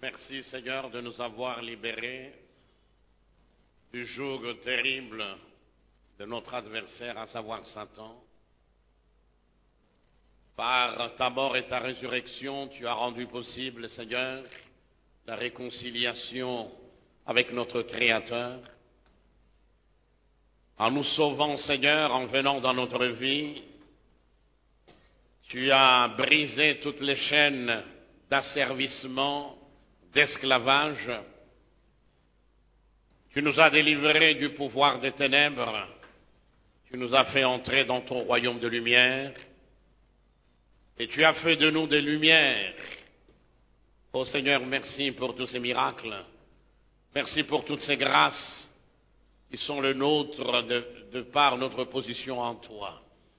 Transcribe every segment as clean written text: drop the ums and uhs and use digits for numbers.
Merci Seigneur de nous avoir libérés du joug terrible de notre adversaire, à savoir Satan. Par ta mort et ta résurrection, tu as rendu possible, Seigneur, la réconciliation avec notre Créateur. En nous sauvant, Seigneur, en venant dans notre vie, tu as brisé toutes les chaînes d'asservissement, d'esclavage. Tu nous as délivrés du pouvoir des ténèbres. Tu nous as fait entrer dans ton royaume de lumière. Et tu as fait de nous des lumières. Ô Seigneur, merci pour tous ces miracles. Merci pour toutes ces grâces qui sont le nôtre de par notre position en toi.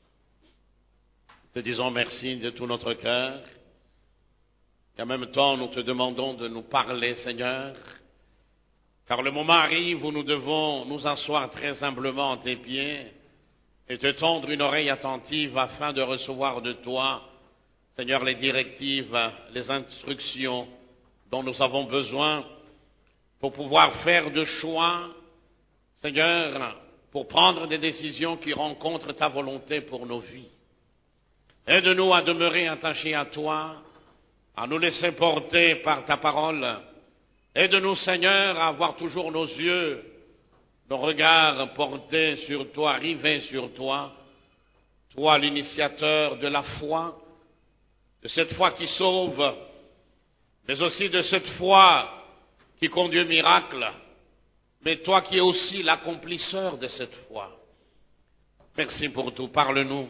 Te disons merci de tout notre cœur. Et en même temps, nous te demandons de nous parler, Seigneur, car le moment arrive où nous devons nous asseoir très humblement à tes pieds et te tendre une oreille attentive afin de recevoir de toi, Seigneur, les directives, les instructions dont nous avons besoin pour pouvoir faire de choix, Seigneur, pour prendre des décisions qui rencontrent ta volonté pour nos vies. Aide-nous à demeurer attachés à toi, à nous laisser porter par ta parole. Aide-nous, Seigneur, à avoir toujours nos yeux, nos regards portés sur toi, rivés sur toi, toi l'initiateur de la foi, de cette foi qui sauve, mais aussi de cette foi qui conduit au miracle, mais toi qui es aussi l'accomplisseur de cette foi. Merci pour tout, parle-nous.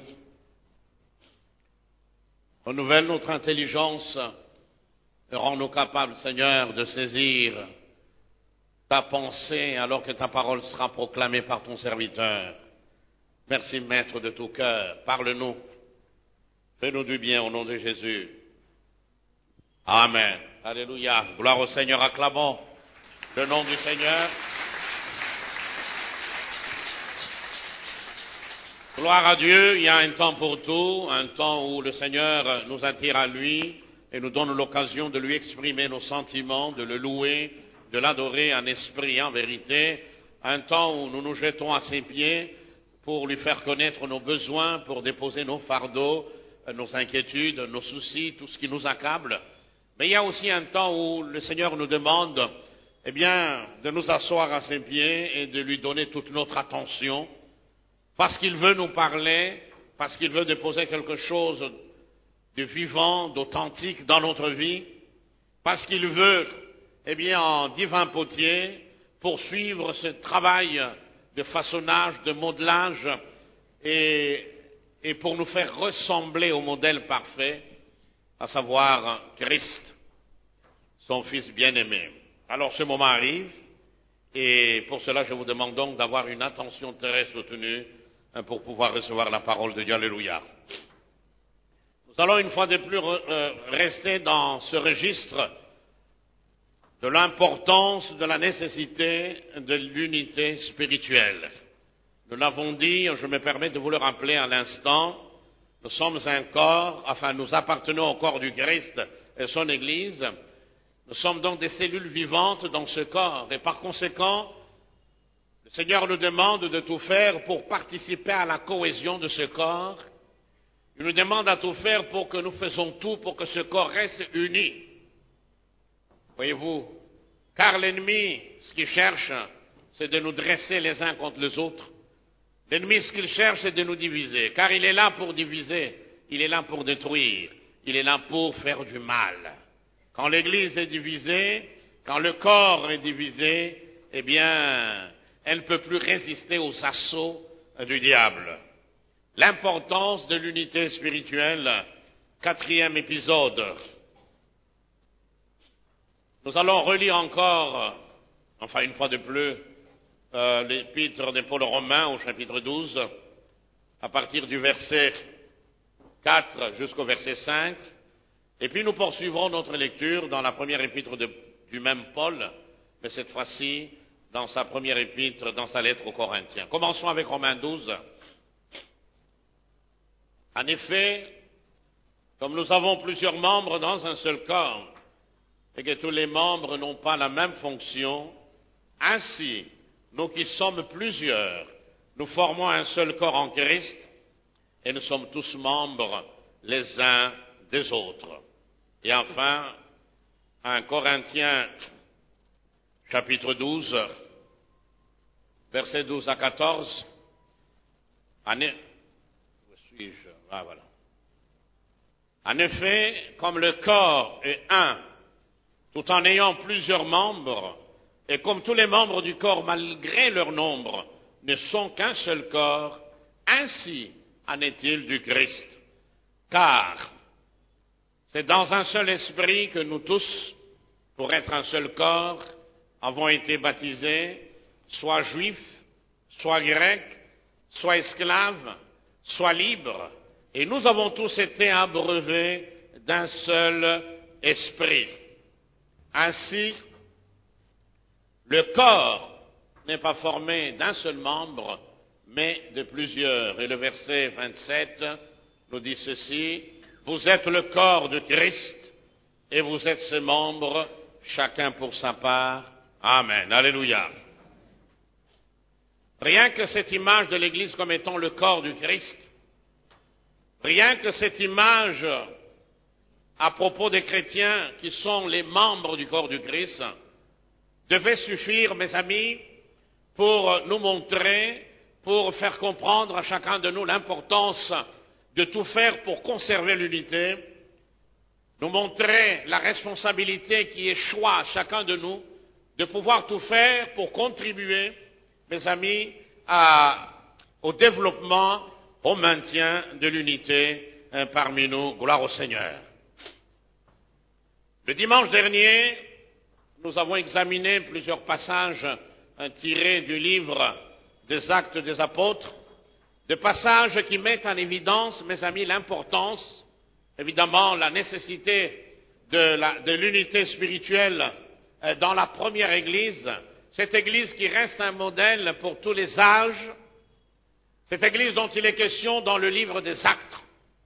Renouvelle notre intelligence et rends-nous capables, Seigneur, de saisir ta pensée alors que ta parole sera proclamée par ton serviteur. Merci, Maître de tout cœur. Parle-nous. Fais-nous du bien au nom de Jésus. Amen. Alléluia. Gloire au Seigneur. Acclamons le nom du Seigneur. Gloire à Dieu, il y a un temps pour tout, un temps où le Seigneur nous attire à lui et nous donne l'occasion de lui exprimer nos sentiments, de le louer, de l'adorer en esprit et en vérité, un temps où nous nous jetons à ses pieds pour lui faire connaître nos besoins, pour déposer nos fardeaux, nos inquiétudes, nos soucis, tout ce qui nous accable. Mais il y a aussi un temps où le Seigneur nous demande, de nous asseoir à ses pieds et de lui donner toute notre attention, parce qu'il veut nous parler, parce qu'il veut déposer quelque chose de vivant, d'authentique dans notre vie, parce qu'il veut, en divin potier, poursuivre ce travail de façonnage, de modelage, et pour nous faire ressembler au modèle parfait, à savoir Christ, son Fils bien-aimé. Alors ce moment arrive, et pour cela je vous demande donc d'avoir une attention très soutenue pour pouvoir recevoir la parole de Dieu. Alléluia. Nous allons une fois de plus rester dans ce registre de l'importance, de la nécessité de l'unité spirituelle. Nous l'avons dit, je me permets de vous le rappeler à l'instant, nous sommes un corps, nous appartenons au corps du Christ et son Église. Nous sommes donc des cellules vivantes dans ce corps et par conséquent, le Seigneur nous demande de tout faire pour participer à la cohésion de ce corps. Il nous demande à tout faire pour que nous faisons tout pour que ce corps reste uni. Voyez-vous, car l'ennemi, ce qu'il cherche, c'est de nous dresser les uns contre les autres. L'ennemi, ce qu'il cherche, c'est de nous diviser, car il est là pour diviser, il est là pour détruire, il est là pour faire du mal. Quand l'Église est divisée, quand le corps est divisé, elle ne peut plus résister aux assauts du diable. L'importance de l'unité spirituelle, 4e épisode. Nous allons relire encore, une fois de plus, l'épître de Paul aux Romains au chapitre 12, à partir du verset 4 jusqu'au verset 5, et puis nous poursuivrons notre lecture dans la première épître du même Paul, mais cette fois-ci dans sa première épître, dans sa lettre aux Corinthiens. Commençons avec Romains 12. En effet, comme nous avons plusieurs membres dans un seul corps, et que tous les membres n'ont pas la même fonction, ainsi, nous qui sommes plusieurs, nous formons un seul corps en Christ, et nous sommes tous membres les uns des autres. Et enfin, 1 Corinthiens, chapitre 12, versets 12 à 14, En effet, comme le corps est un, tout en ayant plusieurs membres, et comme tous les membres du corps, malgré leur nombre, ne sont qu'un seul corps, ainsi en est-il du Christ. Car c'est dans un seul esprit que nous tous, pour être un seul corps, avons été baptisés, soit juifs, soit grecs, soit esclaves, soit libres, et nous avons tous été abreuvés d'un seul esprit. Ainsi, le corps n'est pas formé d'un seul membre, mais de plusieurs. Et le verset 27 nous dit ceci: vous êtes le corps de Christ, et vous êtes ses membres, chacun pour sa part. Amen. Alléluia. Rien que cette image de l'Église comme étant le corps du Christ, rien que cette image à propos des chrétiens qui sont les membres du corps du Christ, devait suffire, mes amis, pour nous montrer, pour faire comprendre à chacun de nous l'importance de tout faire pour conserver l'unité, nous montrer la responsabilité qui échoit à chacun de nous de pouvoir tout faire pour contribuer, mes amis, au développement, au maintien de l'unité parmi nous. Gloire au Seigneur. Le dimanche dernier, nous avons examiné plusieurs passages tirés du livre des Actes des Apôtres, des passages qui mettent en évidence, mes amis, l'importance, évidemment, la nécessité de l'unité spirituelle dans la première Église, cette Église qui reste un modèle pour tous les âges, cette Église dont il est question dans le livre des Actes.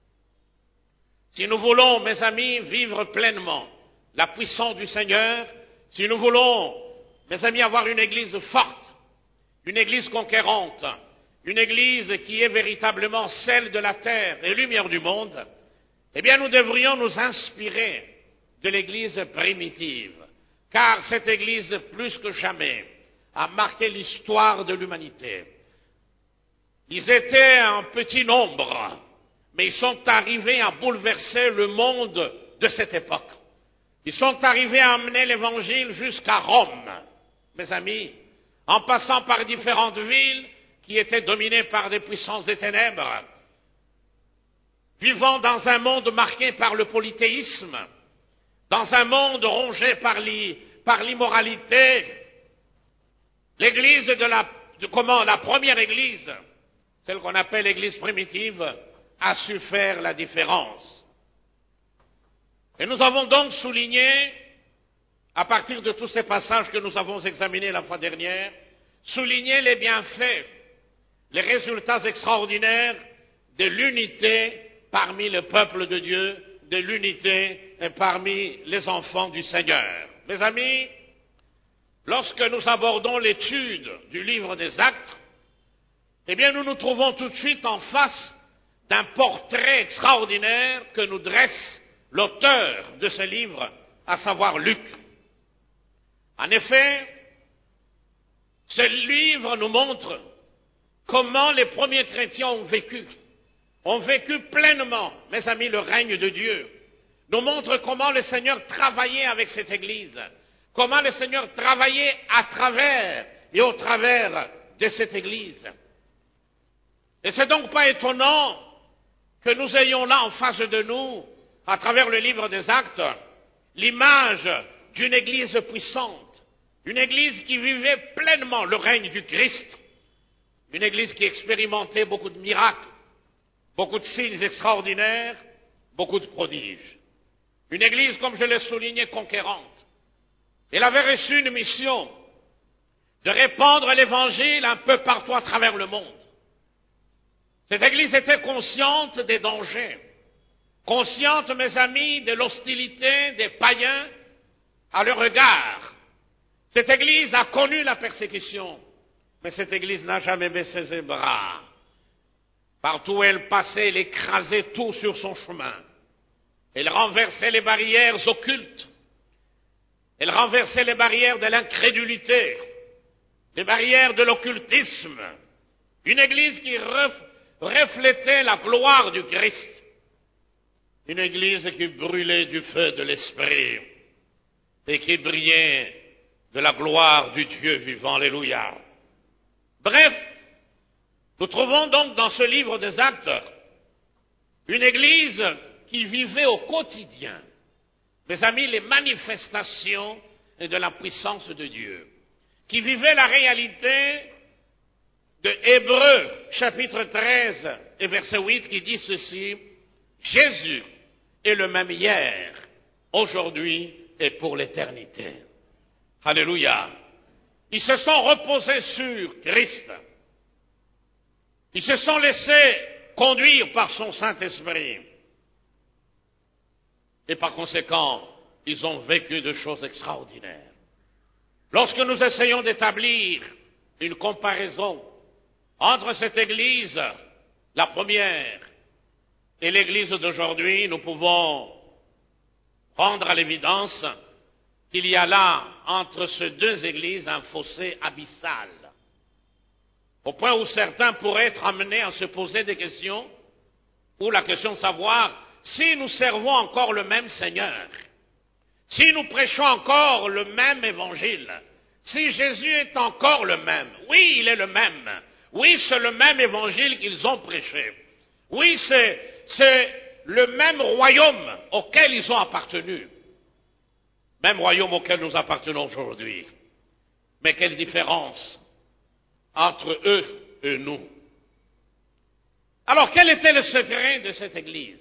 Si nous voulons, mes amis, vivre pleinement la puissance du Seigneur, si nous voulons, mes amis, avoir une Église forte, une Église conquérante, une Église qui est véritablement celle de la terre et lumière du monde, eh bien nous devrions nous inspirer de l'Église primitive, car cette Église, plus que jamais, a marqué l'histoire de l'humanité. Ils étaient un petit nombre, mais ils sont arrivés à bouleverser le monde de cette époque. Ils sont arrivés à amener l'Évangile jusqu'à Rome, mes amis, en passant par différentes villes qui étaient dominées par des puissances des ténèbres, vivant dans un monde marqué par le polythéisme, dans un monde rongé par l'immoralité. L'église la première église, celle qu'on appelle l'église primitive, a su faire la différence. Et nous avons donc souligné, à partir de tous ces passages que nous avons examinés la fois dernière, souligné les bienfaits, les résultats extraordinaires de l'unité parmi le peuple de Dieu, de l'unité parmi les enfants du Seigneur. Mes amis, lorsque nous abordons l'étude du livre des Actes, eh bien nous nous trouvons tout de suite en face d'un portrait extraordinaire que nous dresse l'auteur de ce livre, à savoir Luc. En effet, ce livre nous montre comment les premiers chrétiens ont vécu pleinement, mes amis, le règne de Dieu. Nous montre comment le Seigneur travaillait avec cette Église, comment le Seigneur travaillait à travers et au travers de cette Église. Et c'est donc pas étonnant que nous ayons là en face de nous, à travers le livre des Actes, l'image d'une Église puissante, une Église qui vivait pleinement le règne du Christ, une Église qui expérimentait beaucoup de miracles, beaucoup de signes extraordinaires, beaucoup de prodiges. Une Église, comme je l'ai souligné, conquérante. Elle avait reçu une mission de répandre l'Évangile un peu partout à travers le monde. Cette Église était consciente des dangers, consciente, mes amis, de l'hostilité des païens à leur regard. Cette Église a connu la persécution, mais cette Église n'a jamais baissé ses bras. Partout où elle passait, elle écrasait tout sur son chemin. Elle renversait les barrières occultes. Elle renversait les barrières de l'incrédulité, les barrières de l'occultisme. Une Église qui reflétait la gloire du Christ. Une Église qui brûlait du feu de l'Esprit et qui brillait de la gloire du Dieu vivant. Alléluia. Bref, nous trouvons donc dans ce livre des Actes une Église qui vivait au quotidien, mes amis, les manifestations de la puissance de Dieu, qui vivait la réalité de Hébreux, chapitre 13 et verset 8, qui dit ceci: Jésus est le même hier, aujourd'hui et pour l'éternité. Alléluia. Ils se sont reposés sur Christ. Ils se sont laissés conduire par son Saint-Esprit. Et par conséquent, ils ont vécu de choses extraordinaires. Lorsque nous essayons d'établir une comparaison entre cette Église, la première, et l'Église d'aujourd'hui, nous pouvons rendre à l'évidence qu'il y a là, entre ces deux Églises, un fossé abyssal. Au point où certains pourraient être amenés à se poser des questions, ou la question de savoir si nous servons encore le même Seigneur, si nous prêchons encore le même évangile, si Jésus est encore le même. Oui, il est le même. Oui, c'est le même évangile qu'ils ont prêché. Oui, c'est le même royaume auquel ils ont appartenu. Même royaume auquel nous appartenons aujourd'hui. Mais quelle différence entre eux et nous. Alors, quel était le secret de cette Église?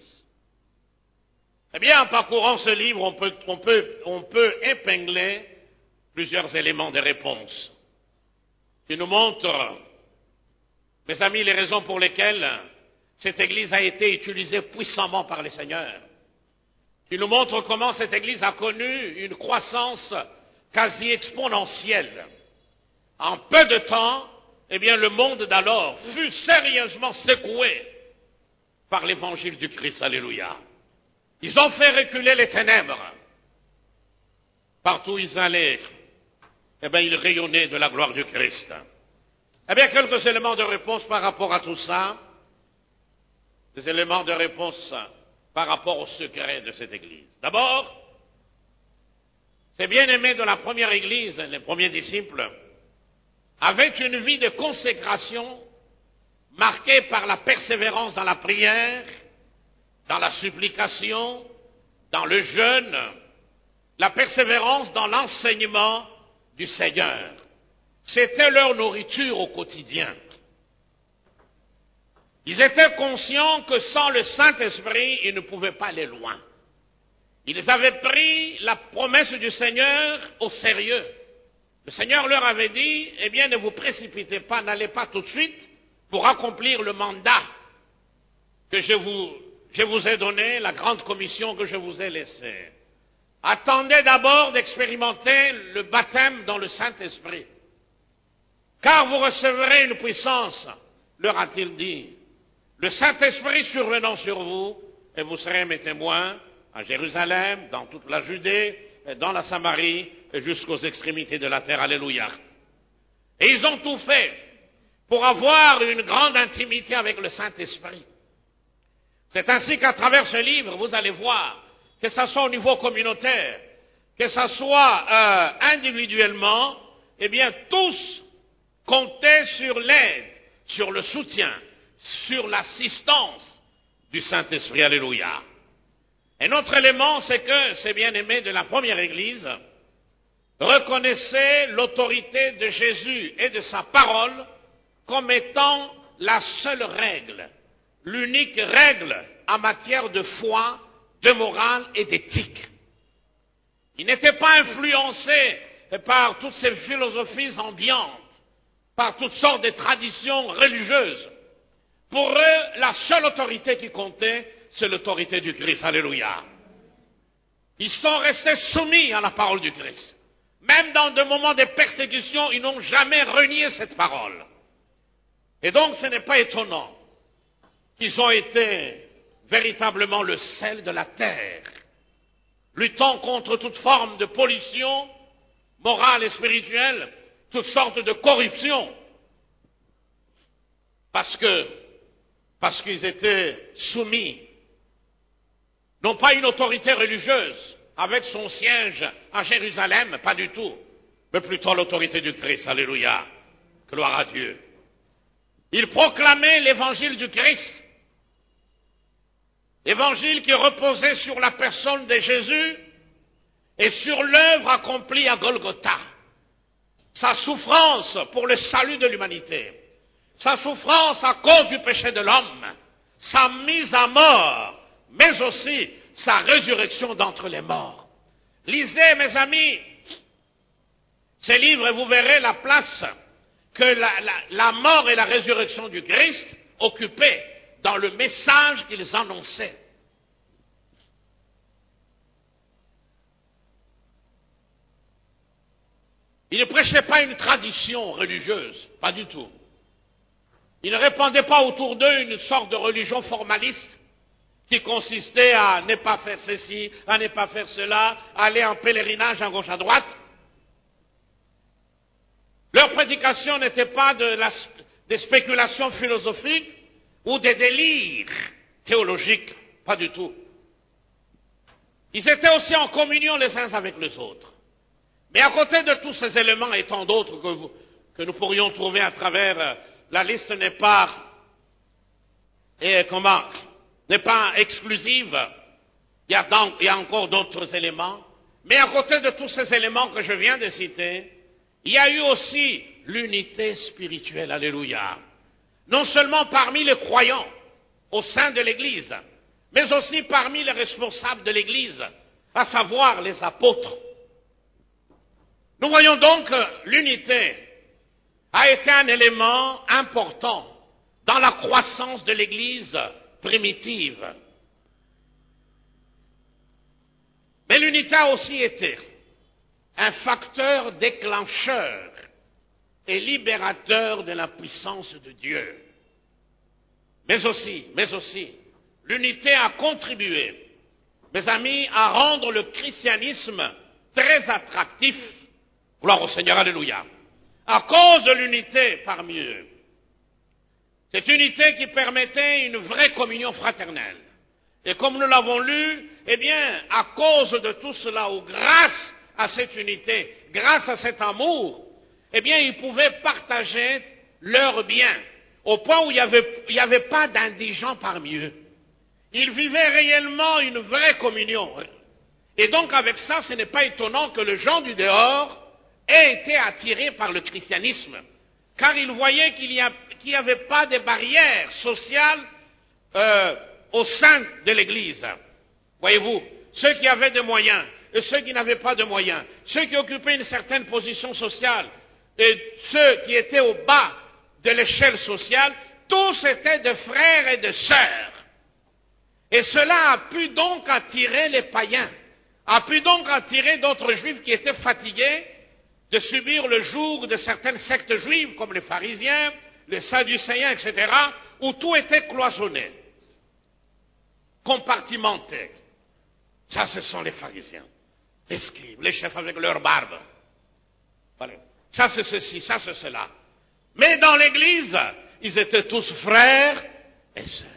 Eh bien, en parcourant ce livre, on peut épingler plusieurs éléments de réponse qui nous montrent, mes amis, les raisons pour lesquelles cette Église a été utilisée puissamment par le Seigneur, qui nous montrent comment cette Église a connu une croissance quasi exponentielle. En peu de temps, eh bien, le monde d'alors fut sérieusement secoué par l'évangile du Christ. Alléluia. Ils ont fait reculer les ténèbres. Partout où ils allaient, eh bien, ils rayonnaient de la gloire du Christ. Eh bien, quelques éléments de réponse par rapport à tout ça. Des éléments de réponse par rapport au secret de cette Église. D'abord, ces bien-aimés de la première Église, les premiers disciples, avaient une vie de consécration marquée par la persévérance dans la prière, dans la supplication, dans le jeûne, la persévérance dans l'enseignement du Seigneur. C'était leur nourriture au quotidien. Ils étaient conscients que sans le Saint-Esprit, ils ne pouvaient pas aller loin. Ils avaient pris la promesse du Seigneur au sérieux. Le Seigneur leur avait dit, eh bien, ne vous précipitez pas, n'allez pas tout de suite pour accomplir le mandat que je vous ai donné, la grande commission que je vous ai laissée. Attendez d'abord d'expérimenter le baptême dans le Saint-Esprit. Car vous recevrez une puissance, leur a-t-il dit. Le Saint-Esprit survenant sur vous, et vous serez mes témoins à Jérusalem, dans toute la Judée, et dans la Samarie, et jusqu'aux extrémités de la terre. Alléluia. Et ils ont tout fait pour avoir une grande intimité avec le Saint-Esprit. C'est ainsi qu'à travers ce livre, vous allez voir, que ce soit au niveau communautaire, que ce soit individuellement, eh bien, tous comptaient sur l'aide, sur le soutien, sur l'assistance du Saint-Esprit. Alléluia. Un autre élément, c'est que ces bien-aimés de la première Église reconnaissaient l'autorité de Jésus et de sa parole comme étant la seule règle, l'unique règle en matière de foi, de morale et d'éthique. Ils n'étaient pas influencés par toutes ces philosophies ambiantes, par toutes sortes de traditions religieuses. Pour eux, la seule autorité qui comptait, c'est l'autorité du Christ. Alléluia. Ils sont restés soumis à la parole du Christ. Même dans des moments de persécution, ils n'ont jamais renié cette parole. Et donc, ce n'est pas étonnant qu'ils ont été véritablement le sel de la terre, luttant contre toute forme de pollution morale et spirituelle, toutes sortes de corruption, parce qu'ils étaient soumis, non pas à une autorité religieuse, avec son siège à Jérusalem, pas du tout, mais plutôt à l'autorité du Christ, alléluia, gloire à Dieu. Ils proclamaient l'évangile du Christ, évangile qui reposait sur la personne de Jésus et sur l'œuvre accomplie à Golgotha, sa souffrance pour le salut de l'humanité, sa souffrance à cause du péché de l'homme, sa mise à mort, mais aussi sa résurrection d'entre les morts. Lisez, mes amis, ces livres et vous verrez la place que la mort et la résurrection du Christ occupaient dans le message qu'ils annonçaient. Ils ne prêchaient pas une tradition religieuse, pas du tout. Ils ne répandaient pas autour d'eux une sorte de religion formaliste qui consistait à ne pas faire ceci, à ne pas faire cela, à aller en pèlerinage à gauche à droite. Leur prédication n'était pas des spéculations philosophiques ou des délires théologiques, pas du tout. Ils étaient aussi en communion les uns avec les autres. Mais à côté de tous ces éléments et tant d'autres que nous pourrions trouver à travers, la liste n'est pas exclusive. Il y a encore d'autres éléments. Mais à côté de tous ces éléments que je viens de citer, il y a eu aussi l'unité spirituelle, alléluia. Non seulement parmi les croyants au sein de l'Église, mais aussi parmi les responsables de l'Église, à savoir les apôtres. Nous voyons donc que l'unité a été un élément important dans la croissance de l'Église primitive. Mais l'unité a aussi été un facteur déclencheur et libérateur de la puissance de Dieu. Mais aussi, l'unité a contribué, mes amis, à rendre le christianisme très attractif. Gloire au Seigneur, alléluia. À cause de l'unité parmi eux. Cette unité qui permettait une vraie communion fraternelle. Et comme nous l'avons lu, eh bien, à cause de tout cela, ou grâce à cette unité, grâce à cet amour, eh bien, ils pouvaient partager leurs biens, au point où il n'y avait pas d'indigents parmi eux. Ils vivaient réellement une vraie communion. Et donc, avec ça, ce n'est pas étonnant que les gens du dehors aient été attirés par le christianisme, car ils voyaient qu'il n'y avait pas de barrières sociales au sein de l'Église. Voyez-vous, ceux qui avaient des moyens et ceux qui n'avaient pas de moyens, ceux qui occupaient une certaine position sociale et ceux qui étaient au bas de l'échelle sociale, tous étaient des frères et des sœurs. Et cela a pu donc attirer les païens, a pu donc attirer d'autres juifs qui étaient fatigués de subir le joug de certaines sectes juives, comme les pharisiens, les sadducéens, etc., où tout était cloisonné, compartimenté. Ça, ce sont les pharisiens, les scribes, les chefs avec leur barbe. Voilà. Ça, c'est ceci, ça, c'est cela. Mais dans l'Église, ils étaient tous frères et sœurs.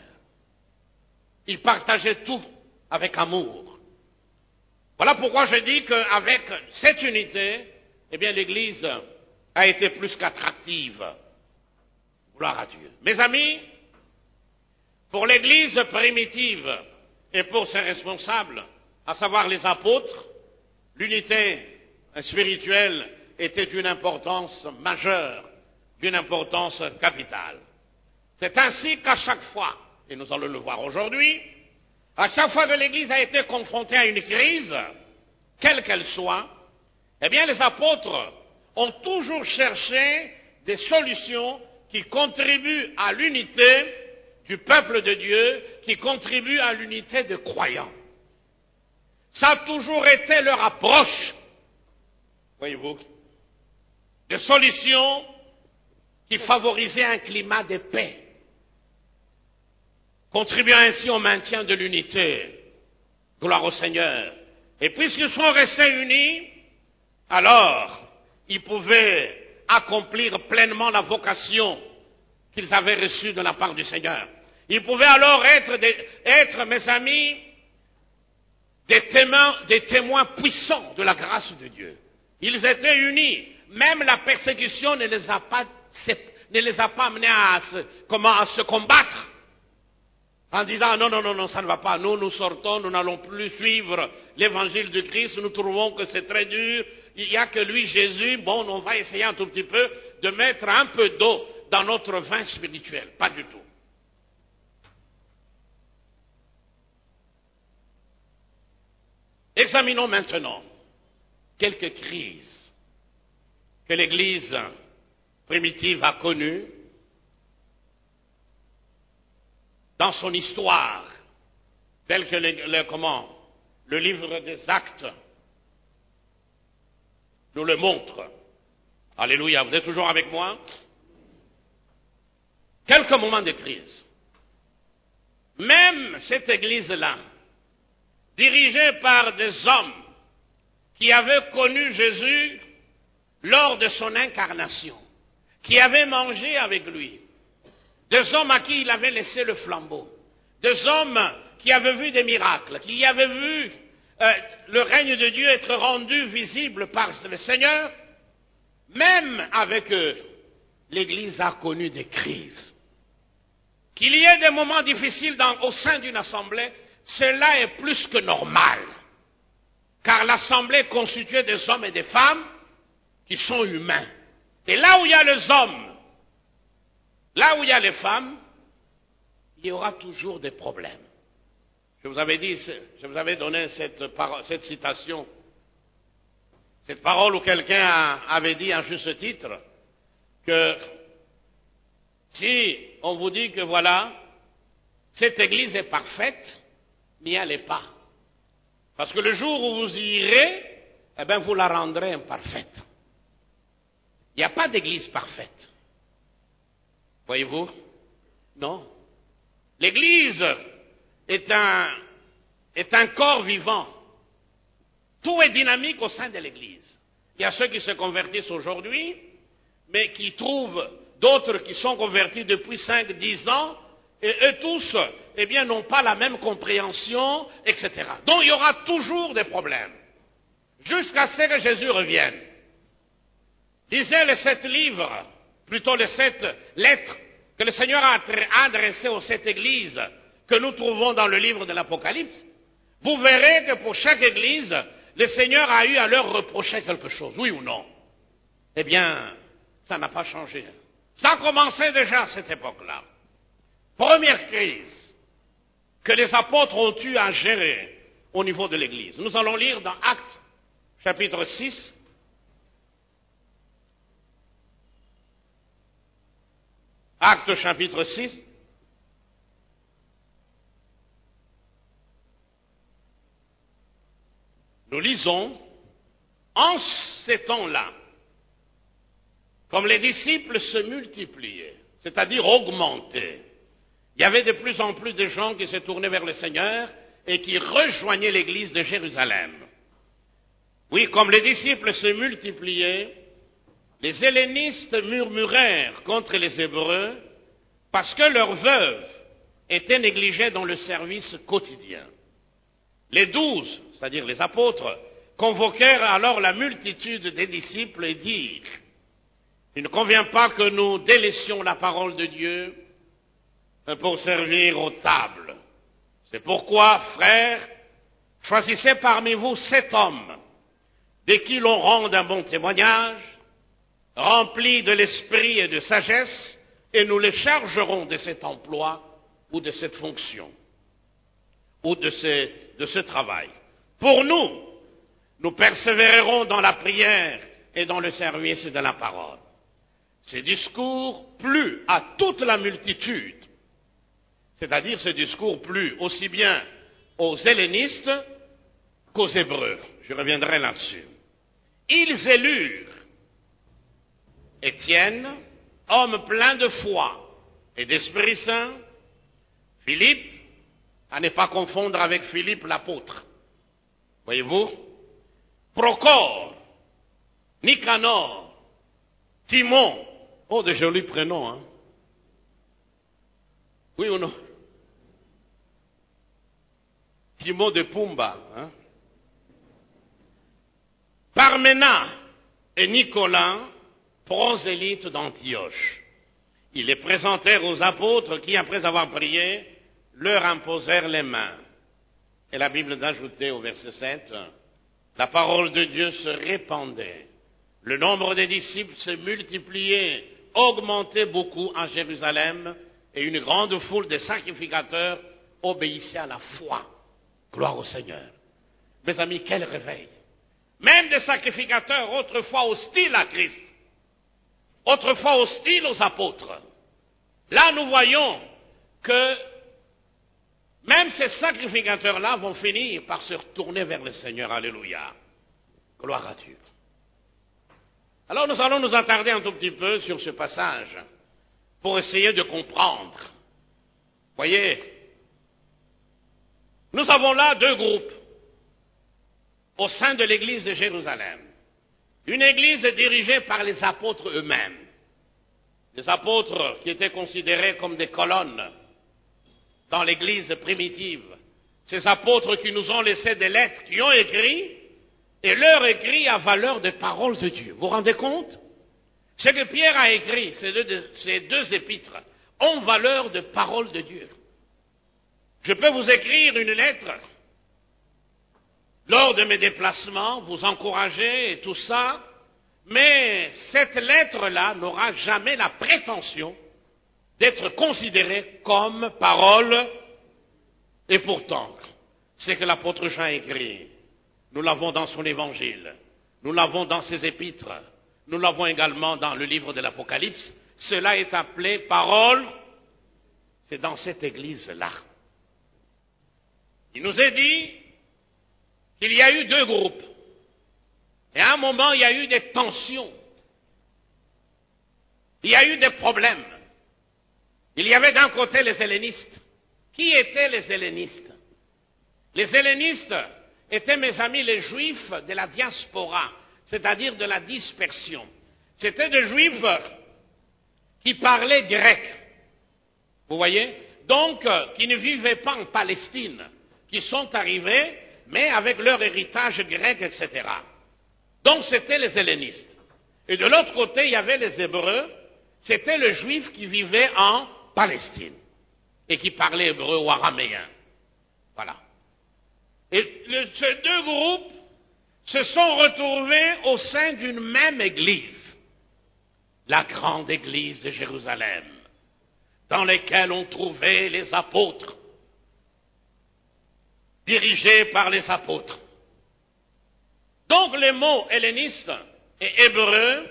Ils partageaient tout avec amour. Voilà pourquoi je dis qu'avec cette unité, eh bien, l'Église a été plus qu'attractive. Gloire à Dieu. Mes amis, pour l'Église primitive et pour ses responsables, à savoir les apôtres, l'unité spirituelle était d'une importance majeure, d'une importance capitale. C'est ainsi qu'à chaque fois, et nous allons le voir aujourd'hui, à chaque fois que l'Église a été confrontée à une crise, quelle qu'elle soit, eh bien les apôtres ont toujours cherché des solutions qui contribuent à l'unité du peuple de Dieu, qui contribuent à l'unité des croyants. Ça a toujours été leur approche, voyez-vous, de solutions qui favorisaient un climat de paix, contribuant ainsi au maintien de l'unité. Gloire au Seigneur. Et puisqu'ils sont restés unis, alors ils pouvaient accomplir pleinement la vocation qu'ils avaient reçue de la part du Seigneur. Ils pouvaient alors être, mes amis, des témoins puissants de la grâce de Dieu. Ils étaient unis. Même la persécution ne les a pas amenés à se combattre. En disant, non, ça ne va pas. Nous sortons, nous n'allons plus suivre l'évangile de Christ. Nous trouvons que c'est très dur. Il n'y a que lui, Jésus. Bon, on va essayer un tout petit peu de mettre un peu d'eau dans notre vin spirituel. Pas du tout. Examinons maintenant quelques crises que l'Église primitive a connues dans son histoire, tel que le livre des Actes nous le montre. Alléluia, vous êtes toujours avec moi? Quelques moments de crise. Même cette Église-là, dirigée par des hommes qui avaient connu Jésus lors de son incarnation, qui avaient mangé avec lui, des hommes à qui il avait laissé le flambeau, des hommes qui avaient vu des miracles, qui avaient vu le règne de Dieu être rendu visible par le Seigneur, même avec eux, l'Église a connu des crises. Qu'il y ait des moments difficiles au sein d'une assemblée, cela est plus que normal, car l'assemblée est constituée des hommes et des femmes qui sont humains. Et là où il y a les hommes, là où il y a les femmes, il y aura toujours des problèmes. Je vous avais donné cette citation, cette parole où quelqu'un avait dit à juste titre que si on vous dit que voilà, cette église est parfaite, n'y allez pas. Parce que le jour où vous y irez, eh bien vous la rendrez imparfaite. Il n'y a pas d'église parfaite. Voyez-vous? Non. L'église est un corps vivant. Tout est dynamique au sein de l'église. Il y a ceux qui se convertissent aujourd'hui, mais qui trouvent d'autres qui sont convertis depuis 5, 10 ans, et eux tous, eh bien, n'ont pas la même compréhension, etc. Donc, il y aura toujours des problèmes, jusqu'à ce que Jésus revienne. Lisez les 7 livres, plutôt les 7 lettres que le Seigneur a adressées aux 7 églises que nous trouvons dans le livre de l'Apocalypse. Vous verrez que pour chaque église, le Seigneur a eu à leur reprocher quelque chose, oui ou non? Eh bien, ça n'a pas changé. Ça a commencé déjà à cette époque-là. Première crise que les apôtres ont eu à gérer au niveau de l'Église. Nous allons lire dans Actes, chapitre 6. Actes, chapitre 6. Nous lisons, en ces temps-là, comme les disciples se multipliaient, c'est-à-dire augmentaient, il y avait de plus en plus de gens qui se tournaient vers le Seigneur et qui rejoignaient l'église de Jérusalem. Oui, comme les disciples se multipliaient, les hellénistes murmurèrent contre les Hébreux parce que leurs veuves étaient négligées dans le service quotidien. Les 12, c'est-à-dire les apôtres, convoquèrent alors la multitude des disciples et dirent: il ne convient pas que nous délaissions la parole de Dieu pour servir aux tables. C'est pourquoi, frères, choisissez parmi vous 7 hommes, de qui l'on rende un bon témoignage, remplis de l'esprit et de sagesse, et nous les chargerons de cet emploi ou de cette fonction, ou de ce travail. Pour nous, nous persévérerons dans la prière et dans le service de la parole. Ces discours plut à toute la multitude, c'est-à-dire ces discours plut aussi bien aux hellénistes qu'aux Hébreux. Je reviendrai là-dessus. Ils élurent Étienne, homme plein de foi et d'Esprit Saint, Philippe, à ne pas confondre avec Philippe l'apôtre. Voyez-vous? Procore, Nicanor, Timon. Oh, de jolis prénoms, hein? Oui ou non? Timon de Pumba, hein? Parména et Nicolas, prosélytes d'Antioche. Ils les présentèrent aux apôtres qui, après avoir prié, leur imposèrent les mains. Et la Bible d'ajouter au verset 7, la parole de Dieu se répandait. Le nombre des disciples se multipliait, augmentait beaucoup à Jérusalem, et une grande foule de sacrificateurs obéissait à la foi. Gloire au Seigneur. Mes amis, quel réveil! Même des sacrificateurs autrefois hostiles à Christ, autrefois hostiles aux apôtres. Là, nous voyons que même ces sacrificateurs-là vont finir par se retourner vers le Seigneur. Alléluia. Gloire à Dieu. Alors nous allons nous attarder un tout petit peu sur ce passage pour essayer de comprendre. Voyez, nous avons là deux groupes au sein de l'église de Jérusalem. Une église dirigée par les apôtres eux-mêmes. Les apôtres qui étaient considérés comme des colonnes dans l'église primitive. Ces apôtres qui nous ont laissé des lettres, qui ont écrit, et leur écrit a valeur de parole de Dieu. Vous vous rendez compte? Ce que Pierre a écrit, ces deux épîtres, ont valeur de parole de Dieu. Je peux vous écrire une lettre lors de mes déplacements, vous encourager et tout ça, mais cette lettre-là n'aura jamais la prétention d'être considérée comme parole. Et pourtant, c'est que l'apôtre Jean a écrit. Nous l'avons dans son évangile, nous l'avons dans ses épîtres, nous l'avons également dans le livre de l'Apocalypse. Cela est appelé parole. C'est dans cette église-là. Il nous est dit qu'il y a eu deux groupes. Et à un moment, il y a eu des tensions. Il y a eu des problèmes. Il y avait d'un côté les hellénistes. Qui étaient les hellénistes? Les hellénistes étaient, mes amis, les juifs de la diaspora, c'est-à-dire de la dispersion. C'étaient des juifs qui parlaient grec. Vous voyez? Donc, qui ne vivaient pas en Palestine, qui sont arrivés, mais avec leur héritage grec, etc. Donc, c'était les hellénistes. Et de l'autre côté, il y avait les Hébreux, c'était les Juifs qui vivaient en Palestine et qui parlaient hébreu ou araméen. Voilà. Et ces deux groupes se sont retrouvés au sein d'une même église, la grande église de Jérusalem, dans laquelle on trouvait les apôtres, dirigés par les apôtres. Donc les mots hellénistes et hébreux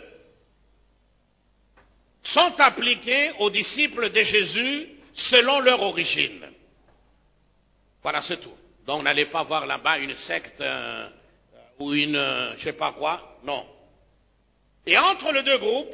sont appliqués aux disciples de Jésus selon leur origine. Voilà, c'est tout. Donc n'allez pas voir là-bas une secte ou une je ne sais pas quoi, non. Et entre les deux groupes,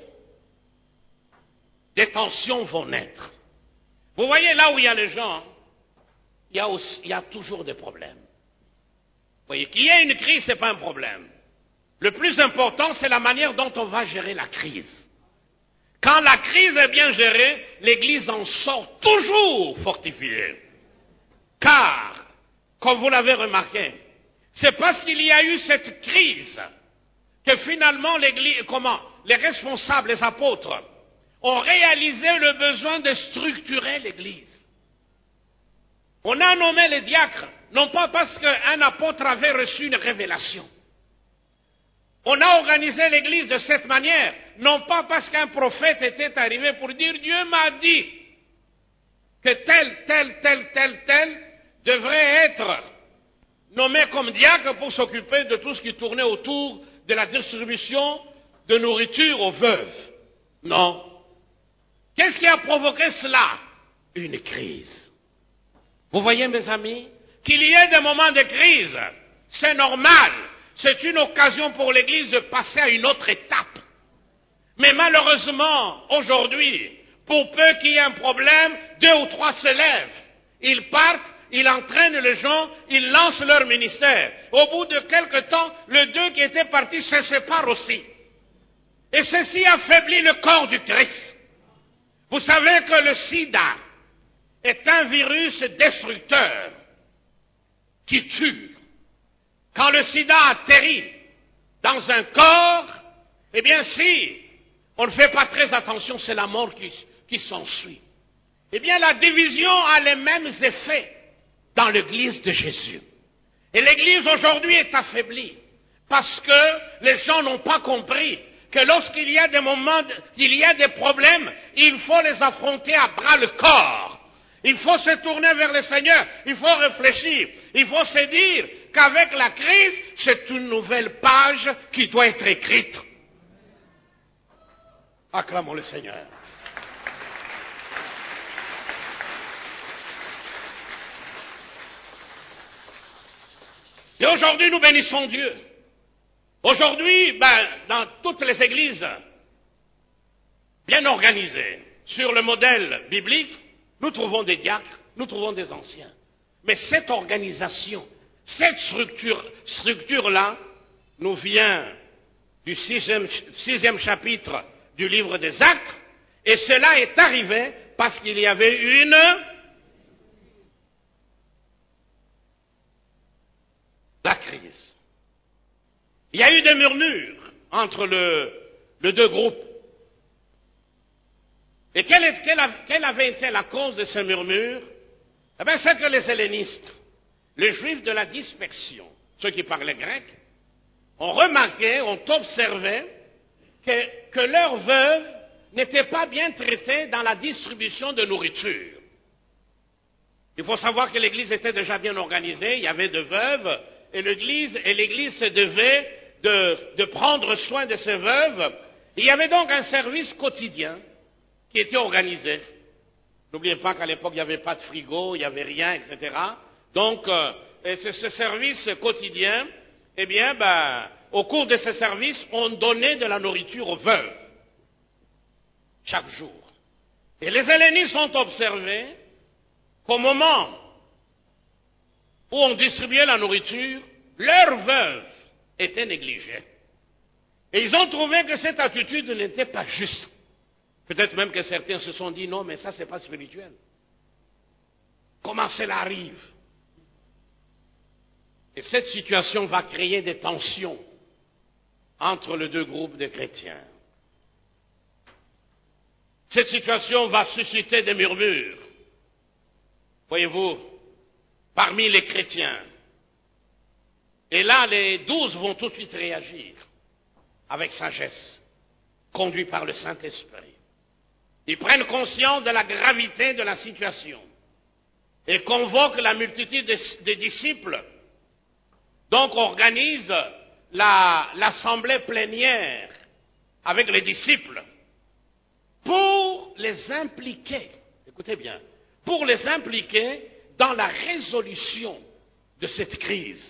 des tensions vont naître. Vous voyez, là où il y a les gens, il y a toujours des problèmes. Vous voyez, qu'il y ait une crise, ce n'est pas un problème. Le plus important, c'est la manière dont on va gérer la crise. Quand la crise est bien gérée, l'Église en sort toujours fortifiée. Car, comme vous l'avez remarqué, c'est parce qu'il y a eu cette crise que finalement les responsables, les apôtres, ont réalisé le besoin de structurer l'Église. On a nommé les diacres, non pas parce qu'un apôtre avait reçu une révélation. On a organisé l'Église de cette manière, non pas parce qu'un prophète était arrivé pour dire « Dieu m'a dit que tel devrait être nommé comme diacre pour s'occuper de tout ce qui tournait autour de la distribution de nourriture aux veuves. » Non. Qu'est-ce qui a provoqué cela? Une crise. Vous voyez, mes amis, qu'il y ait des moments de crise, C'est normal. C'est une occasion pour l'Église de passer à une autre étape. Mais malheureusement, aujourd'hui, pour peu qu'il y ait un problème, 2 ou 3 se lèvent. Ils partent, ils entraînent les gens, ils lancent leur ministère. Au bout de quelque temps, les 2 qui étaient partis se séparent aussi. Et ceci affaiblit le corps du Christ. Vous savez que le sida est un virus destructeur qui tue. Quand le sida atterrit dans un corps, eh bien si on ne fait pas très attention, c'est la mort qui s'ensuit. Eh bien la division a les mêmes effets dans l'Église de Jésus. Et l'Église aujourd'hui est affaiblie parce que les gens n'ont pas compris que lorsqu'il y a des moments, il y a des problèmes, il faut les affronter à bras le corps. Il faut se tourner vers le Seigneur, il faut réfléchir, il faut se dire qu'avec la crise, c'est une nouvelle page qui doit être écrite. Acclamons le Seigneur. Et aujourd'hui, nous bénissons Dieu. Aujourd'hui, dans toutes les églises bien organisées, sur le modèle biblique, nous trouvons des diacres, nous trouvons des anciens. Mais cette organisation, cette structure-là, nous vient du sixième chapitre du livre des Actes, et cela est arrivé parce qu'il y avait la crise. Il y a eu des murmures entre les 2 groupes. Et quelle avait été la cause de ces murmures? Eh bien, c'est que les hellénistes, les juifs de la dispersion, ceux qui parlaient grec, ont remarqué, ont observé que leurs veuves n'étaient pas bien traitées dans la distribution de nourriture. Il faut savoir que l'Église était déjà bien organisée, il y avait de veuves, et l'Église se devait de prendre soin de ces veuves. Il y avait donc un service quotidien qui était organisé. N'oubliez pas qu'à l'époque, il n'y avait pas de frigo, il n'y avait rien, etc. Donc, ce service quotidien, eh bien, au cours de ce service, on donnait de la nourriture aux veuves, chaque jour. Et les hellénistes ont observé qu'au moment où on distribuait la nourriture, leurs veuves étaient négligées. Et ils ont trouvé que cette attitude n'était pas juste. Peut-être même que certains se sont dit, non, mais ça, c'est pas spirituel. Comment cela arrive? Et cette situation va créer des tensions entre les 2 groupes de chrétiens. Cette situation va susciter des murmures. Voyez-vous, parmi les chrétiens. Et là, les 12 vont tout de suite réagir avec sagesse, conduits par le Saint-Esprit. Ils prennent conscience de la gravité de la situation et convoquent la multitude des disciples. Donc organisent l'assemblée plénière avec les disciples pour les impliquer, écoutez bien, pour les impliquer dans la résolution de cette crise.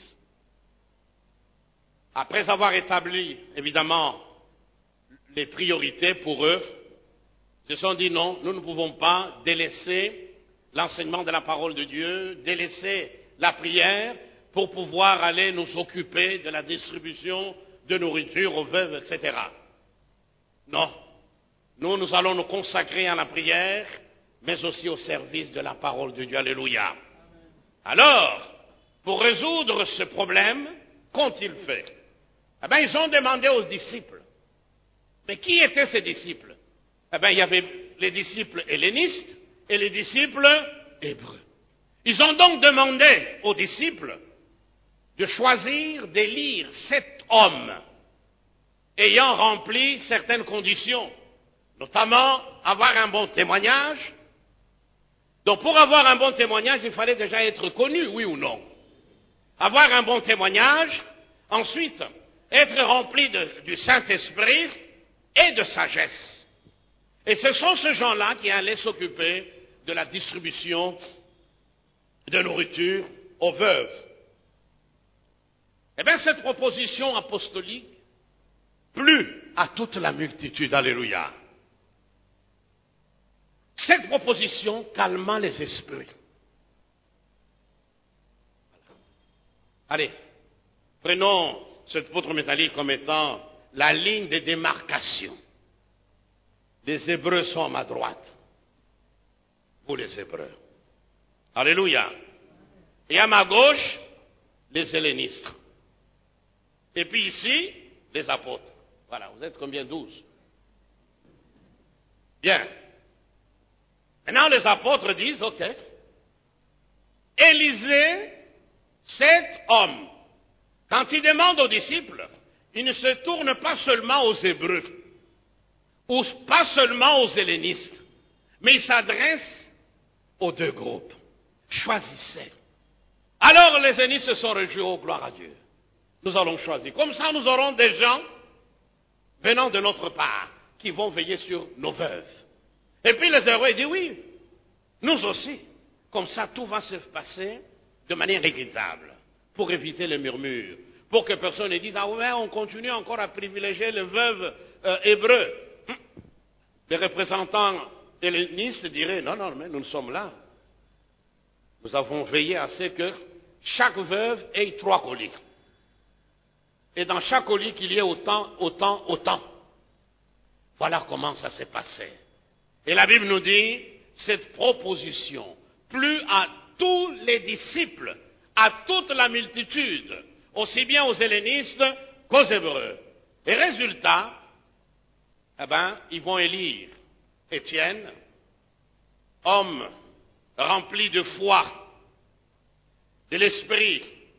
Après avoir établi, évidemment, les priorités pour eux, ils se sont dit non, nous ne pouvons pas délaisser l'enseignement de la parole de Dieu, délaisser la prière pour pouvoir aller nous occuper de la distribution de nourriture aux veuves, etc. Non, nous allons nous consacrer à la prière, mais aussi au service de la parole de Dieu. Alléluia. Alors, pour résoudre ce problème, qu'ont-ils fait? Eh bien, ils ont demandé aux disciples. Mais qui étaient ces disciples? Eh bien, il y avait les disciples hellénistes et les disciples hébreux. Ils ont donc demandé aux disciples de choisir, d'élire 7 hommes ayant rempli certaines conditions, notamment avoir un bon témoignage. Donc, pour avoir un bon témoignage, il fallait déjà être connu, oui ou non? Avoir un bon témoignage, ensuite, être rempli du Saint-Esprit et de sagesse. Et ce sont ces gens-là qui allaient s'occuper de la distribution de nourriture aux veuves. Eh bien, cette proposition apostolique plut à toute la multitude. Alléluia. Cette proposition calma les esprits. Allez, prenons cette poutre métallique comme étant la ligne de démarcation. Les Hébreux sont à ma droite. Vous les Hébreux. Alléluia. Et à ma gauche, les hellénistes. Et puis ici, les apôtres. Voilà, vous êtes combien? 12. Bien. Maintenant, les apôtres disent, ok, Élisée, cet homme, quand il demande aux disciples, il ne se tourne pas seulement aux Hébreux, ou pas seulement aux hellénistes, mais il s'adresse aux deux groupes. Choisissez. Alors les hellénistes se sont réjouis, oh gloire à Dieu. Nous allons choisir. Comme ça, nous aurons des gens venant de notre part qui vont veiller sur nos veuves. Et puis les Hébreux disent oui, nous aussi. Comme ça, tout va se passer de manière équitable pour éviter les murmures, pour que personne ne dise ah ouais, on continue encore à privilégier les veuves hébreux. Les représentants hellénistes diraient non, non, mais nous sommes là. Nous avons veillé à ce que chaque veuve ait 3 colis. Et dans chaque colis, qu'il y ait autant. Voilà comment ça s'est passé. Et la Bible nous dit, cette proposition plut à tous les disciples, à toute la multitude, aussi bien aux hellénistes qu'aux Hébreux. Et résultat, ils vont élire Étienne, homme rempli de foi, de l'esprit,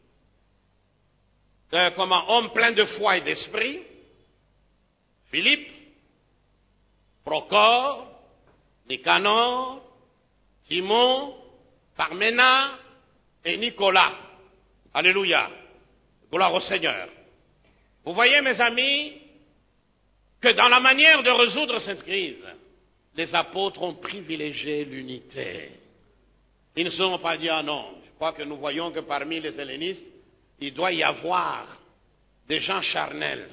homme plein de foi et d'esprit, Philippe, Procore, Nicanor, Timon, Parména et Nicolas. Alléluia. Gloire au Seigneur. Vous voyez, mes amis, que dans la manière de résoudre cette crise, les apôtres ont privilégié l'unité. Ils ne se sont pas dit, ah non, je crois que nous voyons que parmi les hellénistes, il doit y avoir des gens charnels.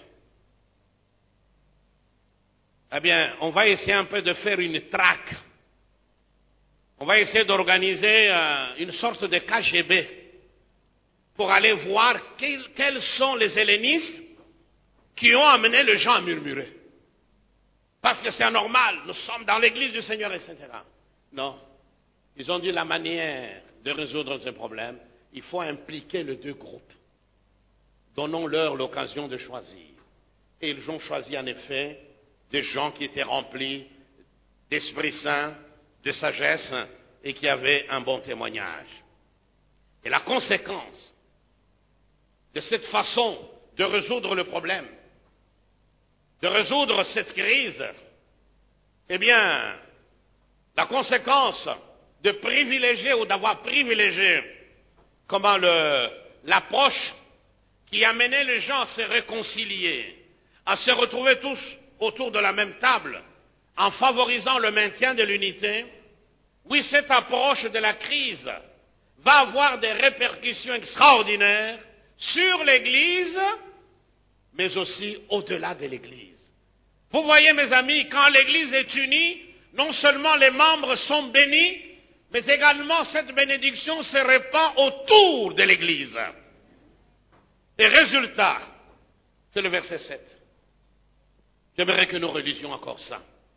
Eh bien, on va essayer un peu de faire une traque. On va essayer d'organiser une sorte de KGB pour aller voir quels sont les hellénistes qui ont amené les gens à murmurer. Parce que c'est anormal, nous sommes dans l'église du Seigneur, etc. Non. Ils ont dit la manière de résoudre ce problème, il faut impliquer les deux groupes. Donnons-leur l'occasion de choisir. Et ils ont choisi en effet des gens qui étaient remplis d'Esprit Saint, de sagesse et qui avaient un bon témoignage. Et la conséquence de cette façon de résoudre le problème, de résoudre cette crise, eh bien, la conséquence de privilégier ou d'avoir privilégié l'approche qui amenait les gens à se réconcilier, à se retrouver tous autour de la même table, en favorisant le maintien de l'unité, oui, cette approche de la crise va avoir des répercussions extraordinaires sur l'Église, mais aussi au-delà de l'Église. Vous voyez, mes amis, quand l'Église est unie, non seulement les membres sont bénis, mais également cette bénédiction se répand autour de l'Église. Et résultat, c'est le verset 7. J'aimerais que nous relisions encore ça.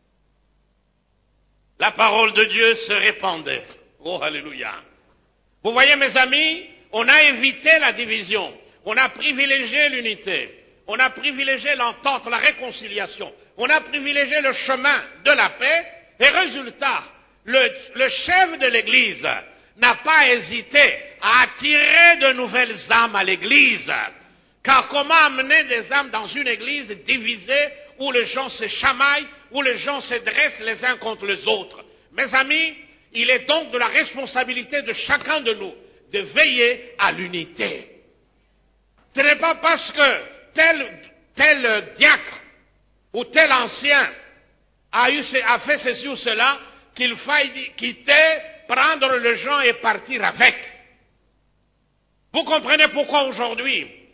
La parole de Dieu se répandait. Oh, alléluia. Vous voyez, mes amis, on a évité la division. On a privilégié l'unité. On a privilégié l'entente, la réconciliation. On a privilégié le chemin de la paix. Et résultat, le chef de l'Église n'a pas hésité à attirer de nouvelles âmes à l'Église. Car comment amener des âmes dans une Église divisée où les gens se chamaillent, où les gens se dressent les uns contre les autres? Mes amis, il est donc de la responsabilité de chacun de nous de veiller à l'unité. Ce n'est pas parce que tel diacre ou tel ancien a fait ceci ou cela qu'il faille quitter, prendre les gens et partir avec. Vous comprenez pourquoi aujourd'hui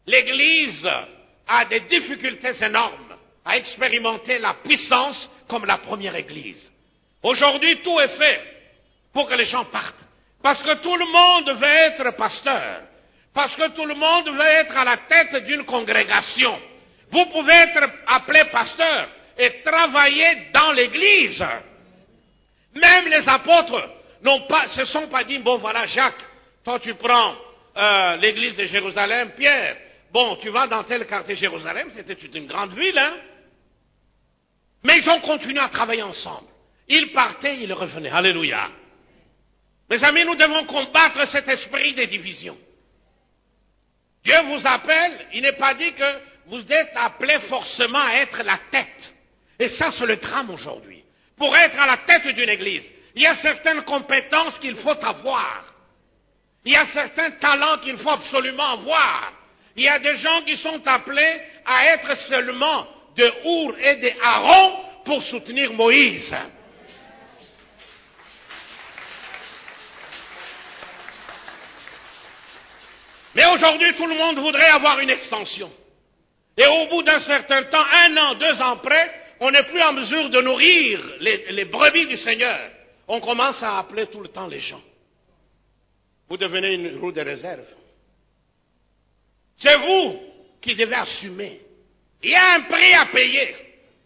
l'Église a des difficultés énormes à expérimenter la puissance comme la première Église. Aujourd'hui, tout est fait pour que les gens partent. Parce que tout le monde veut être pasteur. Parce que tout le monde veut être à la tête d'une congrégation. Vous pouvez être appelé pasteur et travailler dans l'Église. Même les apôtres se sont pas dit, bon voilà Jacques, toi tu prends l'Église de Jérusalem, Pierre, bon tu vas dans tel quartier Jérusalem, c'était une grande ville, hein. Mais ils ont continué à travailler ensemble. Ils partaient, ils revenaient. Alléluia. Mes amis, nous devons combattre cet esprit de division. Dieu vous appelle, il n'est pas dit que vous êtes appelé forcément à être la tête. Et ça, c'est le drame aujourd'hui. Pour être à la tête d'une église, il y a certaines compétences qu'il faut avoir. Il y a certains talents qu'il faut absolument avoir. Il y a des gens qui sont appelés à être seulement de Our et de Aaron pour soutenir Moïse. Mais aujourd'hui, tout le monde voudrait avoir une extension. Et au bout d'un certain temps, 1 an, 2 ans après, on n'est plus en mesure de nourrir les brebis du Seigneur. On commence à appeler tout le temps les gens. Vous devenez une roue de réserve. C'est vous qui devez assumer. Il y a un prix à payer.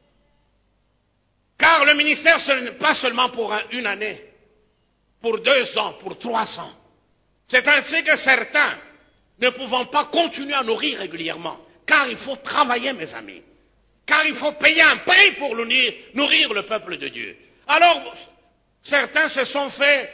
Car le ministère, ce n'est pas seulement pour 1 année, pour 2 ans, pour 3 ans. C'est ainsi que certains ne pouvons pas continuer à nourrir régulièrement. Car il faut travailler, mes amis. Car il faut payer un prix pour nourrir le peuple de Dieu. Alors, certains se sont fait,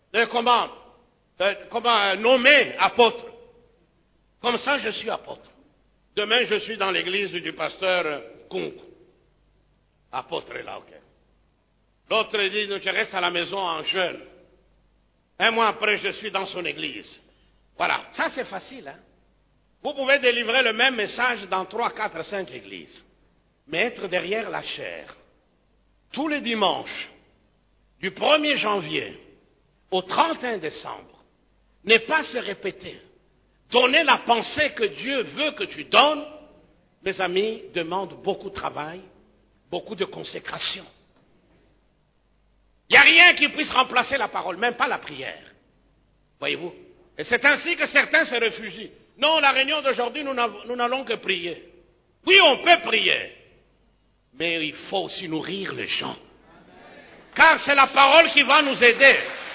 nommer apôtres. Comme ça, je suis apôtre. Demain, je suis dans l'église du pasteur Kunku. Apôtre est là, ok. L'autre dit, je reste à la maison en jeûne. 1 mois après, je suis dans son église. Voilà, ça c'est facile. Hein? Vous pouvez délivrer le même message dans 3, 4, 5 églises. Mais être derrière la chair, tous les dimanches, du 1er janvier au 31 décembre, n'est pas se répéter. Donner la pensée que Dieu veut que tu donnes, mes amis, demande beaucoup de travail, beaucoup de consécration. Il n'y a rien qui puisse remplacer la parole, même pas la prière. Voyez-vous? Et c'est ainsi que certains se réfugient. Non, la réunion d'aujourd'hui, nous n'allons que prier. Oui, on peut prier. Mais il faut aussi nourrir les gens. Car c'est la parole qui va nous aider.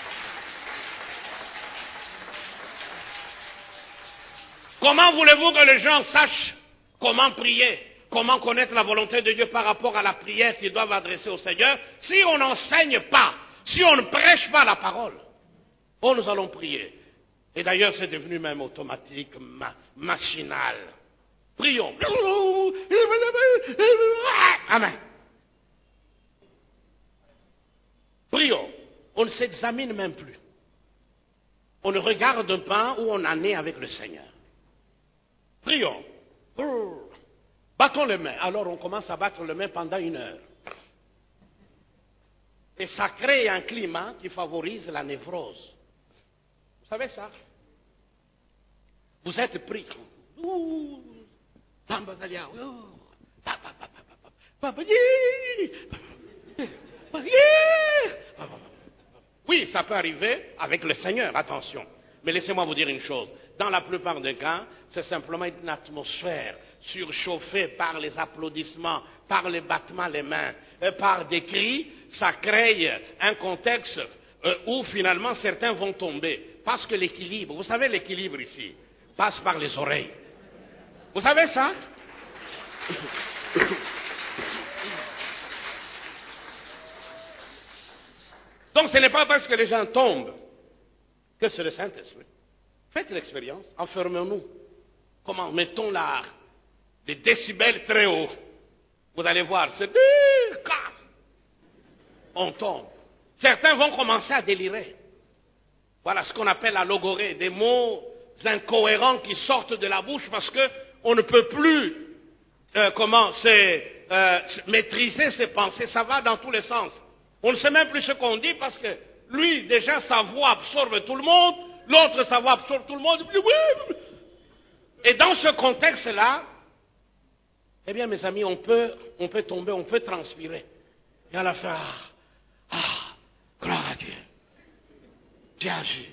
Comment voulez-vous que les gens sachent comment prier, comment connaître la volonté de Dieu par rapport à la prière qu'ils doivent adresser au Seigneur, si on n'enseigne pas, si on ne prêche pas la parole? Oh, nous allons prier. Et d'ailleurs, c'est devenu même automatique, machinal. Prions. Amen. Prions. On ne s'examine même plus. On ne regarde pas où on en est avec le Seigneur. Prions. Battons les mains. Alors on commence à battre les mains pendant 1 heure. Et ça crée un climat qui favorise la névrose. Vous savez ça? Vous êtes pris. Oui, ça peut arriver avec le Seigneur, attention. Mais laissez-moi vous dire une chose. Dans la plupart des cas, c'est simplement une atmosphère surchauffée par les applaudissements, par les battements des mains, par des cris. Ça crée un contexte où finalement certains vont tomber. Parce que l'équilibre, vous savez l'équilibre ici, passe par les oreilles. Vous savez ça? Donc ce n'est pas parce que les gens tombent que c'est le Saint-Esprit. Faites l'expérience, enfermons-nous. Comment? Mettons les décibels très hauts. Vous allez voir, c'est... On tombe. Certains vont commencer à délirer. Voilà ce qu'on appelle la logorée, des mots incohérents qui sortent de la bouche parce qu'on ne peut plus maîtriser ses pensées. Ça va dans tous les sens. On ne sait même plus ce qu'on dit parce que lui, déjà, sa voix absorbe tout le monde. L'autre, sa voix absorbe tout le monde. Et dans ce contexte-là, eh bien, mes amis, on peut tomber, on peut transpirer. Et à la fin, gloire à Dieu. Dieu agit.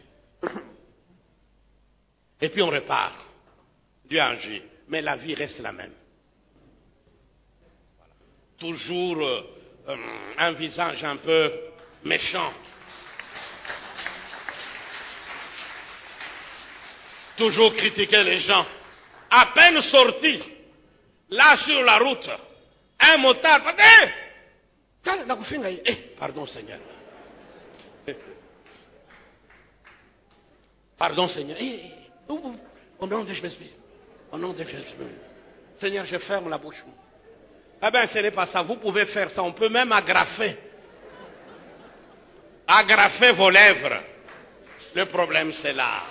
Et puis on repart. Dieu agit. Mais la vie reste la même. Voilà. Toujours un visage un peu méchant. Toujours critiquer les gens. À peine sorti, là sur la route, un motard, pardon Seigneur. Pardon Seigneur. Au nom de Jésus. Au nom de Jésus. Seigneur, je ferme la bouche. Eh bien, ce n'est pas ça. Vous pouvez faire ça. On peut même agrafer. Agrafer vos lèvres. Le problème, c'est là.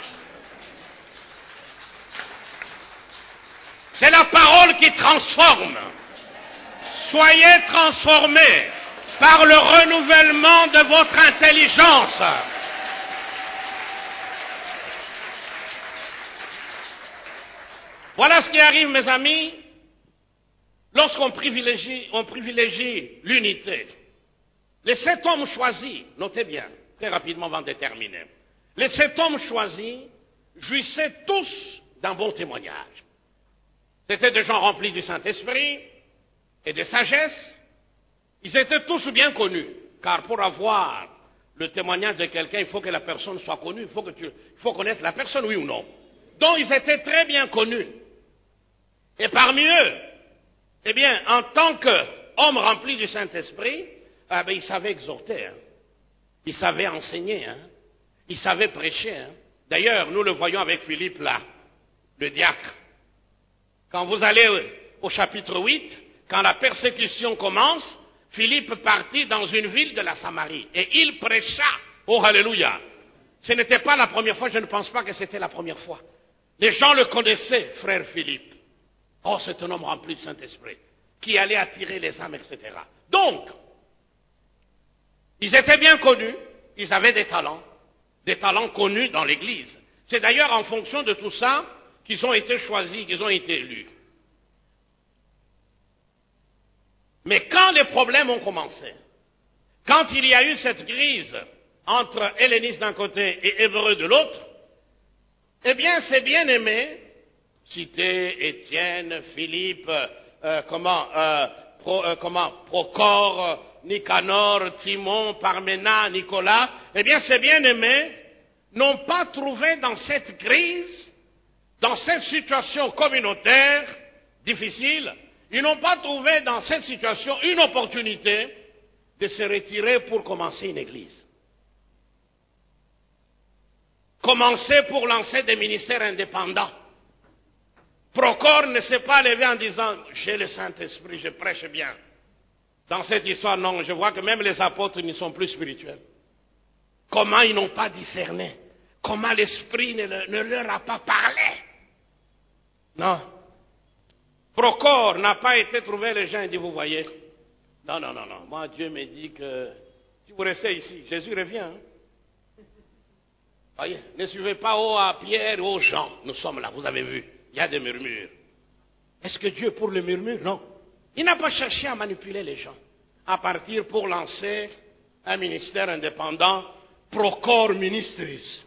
C'est la parole qui transforme. Soyez transformés par le renouvellement de votre intelligence. Voilà ce qui arrive, mes amis, lorsqu'on privilégie l'unité. Les 7 hommes choisis, notez bien, très rapidement avant de terminer, les 7 hommes choisis jouissaient tous d'un bon témoignage. C'étaient des gens remplis du Saint-Esprit et de sagesse. Ils étaient tous bien connus, car pour avoir le témoignage de quelqu'un, il faut que la personne soit connue, il faut connaître la personne, oui ou non. Donc ils étaient très bien connus. Et parmi eux, eh bien, en tant qu'hommes remplis du Saint-Esprit, ils savaient exhorter, ils savaient enseigner, ils savaient prêcher. D'ailleurs, nous le voyons avec Philippe là, le diacre. Quand vous allez au chapitre 8, quand la persécution commence, Philippe partit dans une ville de la Samarie et il prêcha. Oh, alléluia! Ce n'était pas la première fois, je ne pense pas que c'était la première fois. Les gens le connaissaient, frère Philippe. Oh, c'est un homme rempli de Saint-Esprit, qui allait attirer les âmes, etc. Donc, ils étaient bien connus, ils avaient des talents connus dans l'Église. C'est d'ailleurs en fonction de tout ça qu'ils ont été choisis, qu'ils ont été élus. Mais quand les problèmes ont commencé, quand il y a eu cette crise entre hellénistes d'un côté et hébreux de l'autre, eh bien, ces bien-aimés, cité Étienne, Philippe, Procore, Nicanor, Timon, Parména, Nicolas, eh bien, ces bien-aimés n'ont pas trouvé dans cette crise, dans cette situation communautaire difficile, ils n'ont pas trouvé dans cette situation une opportunité de se retirer pour commencer une église. Commencer pour lancer des ministères indépendants. Procore ne s'est pas levé en disant « j'ai le Saint-Esprit, je prêche bien ». Dans cette histoire, non, je vois que même les apôtres ne sont plus spirituels. Comment ils n'ont pas discerné? Comment l'Esprit ne leur a pas parlé? Non. Procore n'a pas été trouver les gens et dit, vous voyez, non, moi Dieu me dit que si vous restez ici, Jésus revient. Voyez, ne suivez pas à Pierre ou aux gens, nous sommes là, vous avez vu, il y a des murmures. Est-ce que Dieu pour le murmure? Non. Il n'a pas cherché à manipuler les gens, à partir pour lancer un ministère indépendant, Procore Ministries.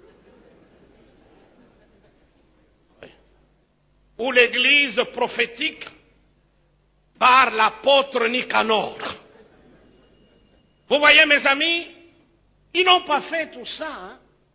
Ou l'église prophétique par l'apôtre Nicanor. Vous voyez, mes amis, ils n'ont pas fait tout ça.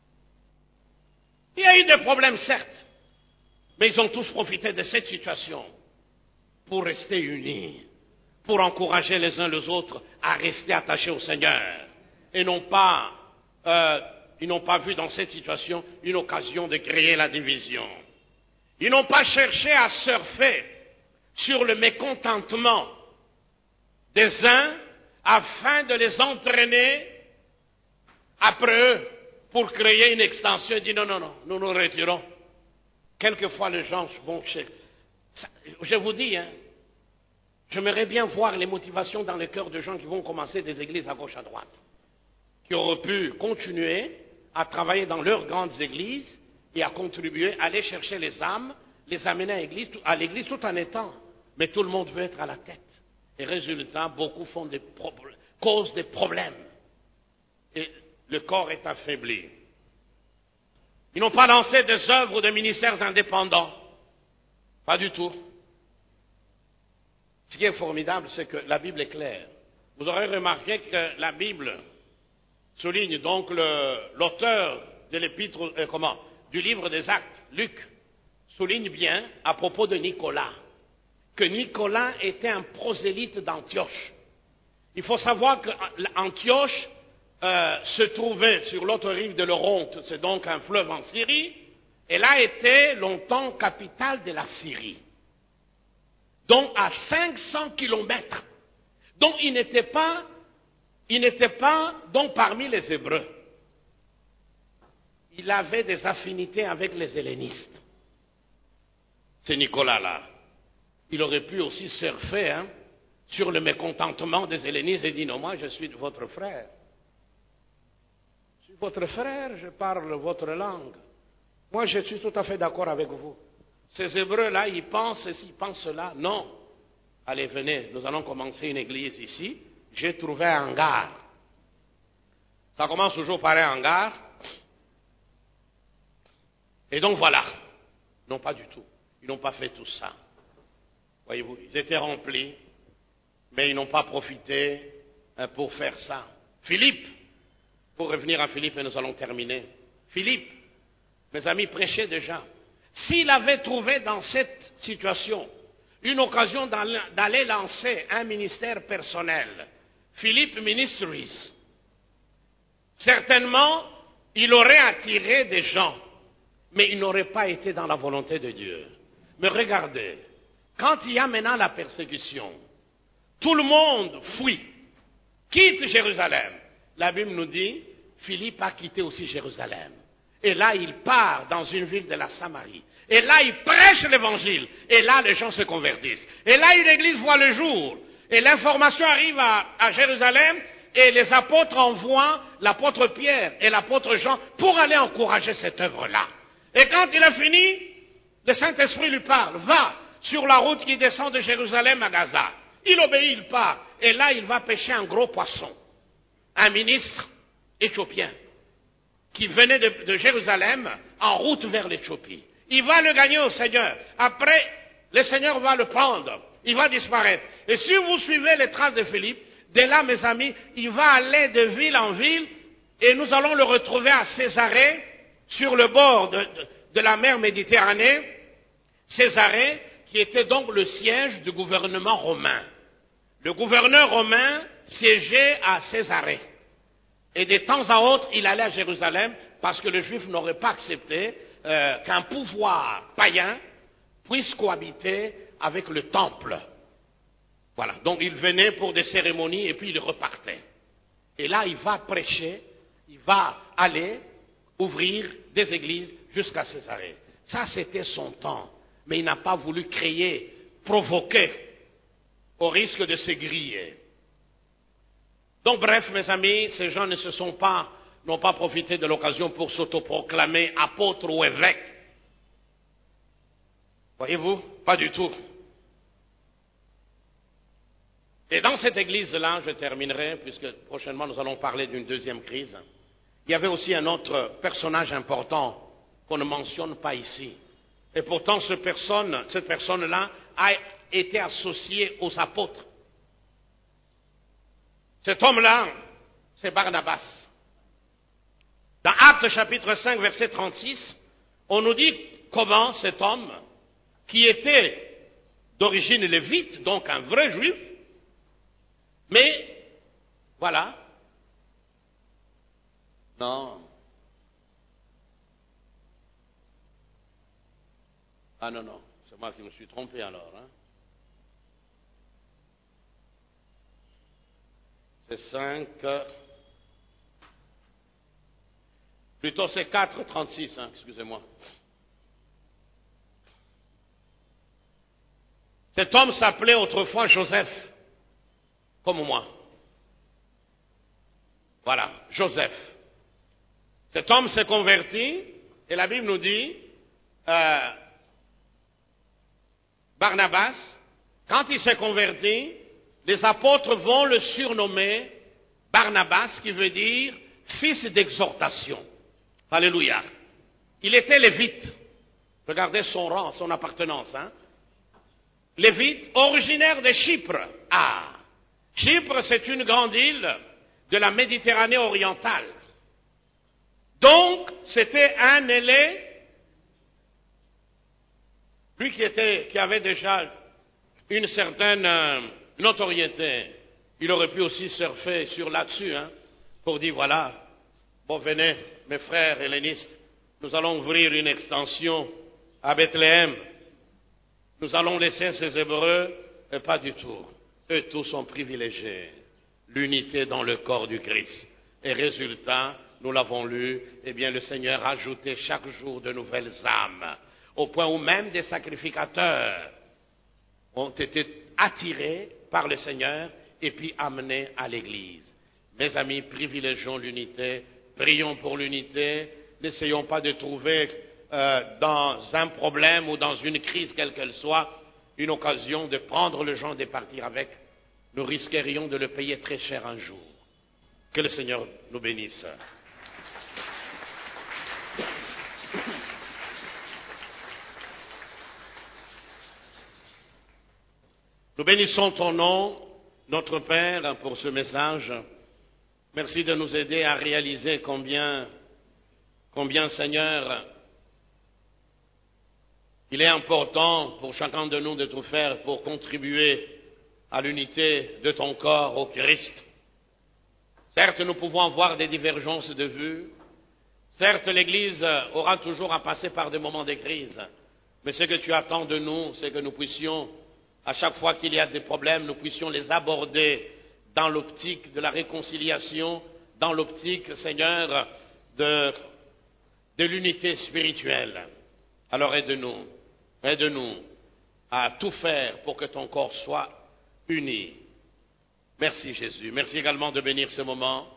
Il y a eu des problèmes, certes, mais ils ont tous profité de cette situation pour rester unis, pour encourager les uns les autres à rester attachés au Seigneur. Et ils n'ont pas vu dans cette situation une occasion de créer la division. Ils n'ont pas cherché à surfer sur le mécontentement des uns afin de les entraîner après eux pour créer une extension et dire non, nous nous retirons. Quelquefois les gens vont chez... Je vous dis, j'aimerais bien voir les motivations dans les cœurs de gens qui vont commencer des églises à gauche à droite, qui auraient pu continuer à travailler dans leurs grandes églises et à contribuer, à aller chercher les âmes les amener à l'église tout en étant. Mais tout le monde veut être à la tête. Et résultat, beaucoup font causent des problèmes. Et le corps est affaibli. Ils n'ont pas lancé des œuvres ou des ministères indépendants. Pas du tout. Ce qui est formidable, c'est que la Bible est claire. Vous aurez remarqué que la Bible souligne donc l'auteur de l'épître, du livre des Actes, Luc, souligne bien à propos de Nicolas, que Nicolas était un prosélyte d'Antioche. Il faut savoir qu'Antioche se trouvait sur l'autre rive de l'Oronte, c'est donc un fleuve en Syrie, elle a été longtemps capitale de la Syrie. Donc à 500 kilomètres. Donc il n'était pas donc parmi les Hébreux. Il avait des affinités avec les hellénistes. C'est Nicolas-là. Il aurait pu aussi surfer sur le mécontentement des hellénistes et dire non, moi je suis votre frère. Je suis votre frère, je parle votre langue. Moi je suis tout à fait d'accord avec vous. Ces Hébreux-là, ils pensent ceci, ils pensent cela. Non. Allez, venez, nous allons commencer une église ici. J'ai trouvé un hangar. Ça commence toujours par un hangar. Et donc voilà. Non, pas du tout. Ils n'ont pas fait tout ça. Voyez-vous, ils étaient remplis, mais ils n'ont pas profité pour faire ça. Philippe, pour revenir à Philippe et nous allons terminer. Philippe, mes amis, prêchait déjà. S'il avait trouvé dans cette situation une occasion d'aller lancer un ministère personnel, Philippe Ministries, certainement, il aurait attiré des gens, mais il n'aurait pas été dans la volonté de Dieu. Mais regardez, quand il y a maintenant la persécution, tout le monde fuit, quitte Jérusalem. La Bible nous dit, Philippe a quitté aussi Jérusalem. Et là, il part dans une ville de la Samarie. Et là, il prêche l'évangile. Et là, les gens se convertissent. Et là, une église voit le jour. Et l'information arrive à Jérusalem. Et les apôtres envoient l'apôtre Pierre et l'apôtre Jean pour aller encourager cette œuvre-là. Et quand il a fini, le Saint-Esprit lui parle. Va sur la route qui descend de Jérusalem à Gaza. Il obéit, il part. Et là, il va pêcher un gros poisson. Un ministre éthiopien qui venait de Jérusalem en route vers l'Éthiopie. Il va le gagner au Seigneur. Après, le Seigneur va le prendre. Il va disparaître. Et si vous suivez les traces de Philippe, dès là, mes amis, il va aller de ville en ville et nous allons le retrouver à Césarée, sur le bord de la mer Méditerranée. Césarée, qui était donc le siège du gouvernement romain. Le gouverneur romain siégeait à Césarée. Et de temps à autre, il allait à Jérusalem parce que les Juifs n'auraient pas accepté qu'un pouvoir païen puisse cohabiter avec le temple. Voilà. Donc il venait pour des cérémonies et puis il repartait. Et là, il va prêcher, il va aller ouvrir des églises jusqu'à Césarée. Ça, c'était son temps. Mais il n'a pas voulu créer, provoquer, au risque de se griller. Donc bref, mes amis, ces gens n'ont pas profité de l'occasion pour s'autoproclamer apôtres ou évêques. Voyez-vous? Pas du tout. Et dans cette église-là, je terminerai, puisque prochainement nous allons parler d'une deuxième crise. Il y avait aussi un autre personnage important qu'on ne mentionne pas ici. Et pourtant, cette personne-là a été associée aux apôtres. Cet homme-là, c'est Barnabas. Dans Actes chapitre 5, verset 36, on nous dit comment cet homme, qui était d'origine lévite, donc un vrai juif, mais, voilà, non. Ah non, non, c'est moi qui me suis trompé alors. C'est 5, plutôt c'est 4, 36, excusez-moi. Cet homme s'appelait autrefois Joseph, comme moi. Voilà, Joseph. Cet homme s'est converti, et la Bible nous dit, Barnabas, quand il s'est converti, les apôtres vont le surnommer Barnabas, qui veut dire fils d'exhortation. Alléluia. Il était lévite. Regardez son rang, son appartenance. Lévite, originaire de Chypre. Ah, Chypre, c'est une grande île de la Méditerranée orientale. Donc, c'était un ailé, lui qui avait déjà une certaine notoriété. Il aurait pu aussi surfer là-dessus, pour dire, voilà, bon, venez, mes frères hellénistes, nous allons ouvrir une extension à Bethléem. Nous allons laisser ces Hébreux, et pas du tout. Eux tous sont privilégiés. L'unité dans le corps du Christ. Et résultat, nous l'avons lu, eh bien le Seigneur a ajouté chaque jour de nouvelles âmes, au point où même des sacrificateurs ont été attirés par le Seigneur et puis amenés à l'Église. Mes amis, privilégions l'unité, prions pour l'unité, n'essayons pas de trouver dans un problème ou dans une crise quelle qu'elle soit, une occasion de prendre le gens et partir avec. Nous risquerions de le payer très cher un jour. Que le Seigneur nous bénisse. Nous bénissons ton nom, notre Père, pour ce message. Merci de nous aider à réaliser combien, Seigneur, il est important pour chacun de nous de tout faire pour contribuer à l'unité de ton corps au Christ. Certes, nous pouvons avoir des divergences de vues. Certes, l'Église aura toujours à passer par des moments de crise. Mais ce que tu attends de nous, c'est que nous puissions, à chaque fois qu'il y a des problèmes, nous puissions les aborder dans l'optique de la réconciliation, dans l'optique, Seigneur, de l'unité spirituelle. Alors aide-nous à tout faire pour que ton corps soit uni. Merci Jésus. Merci également de bénir ce moment.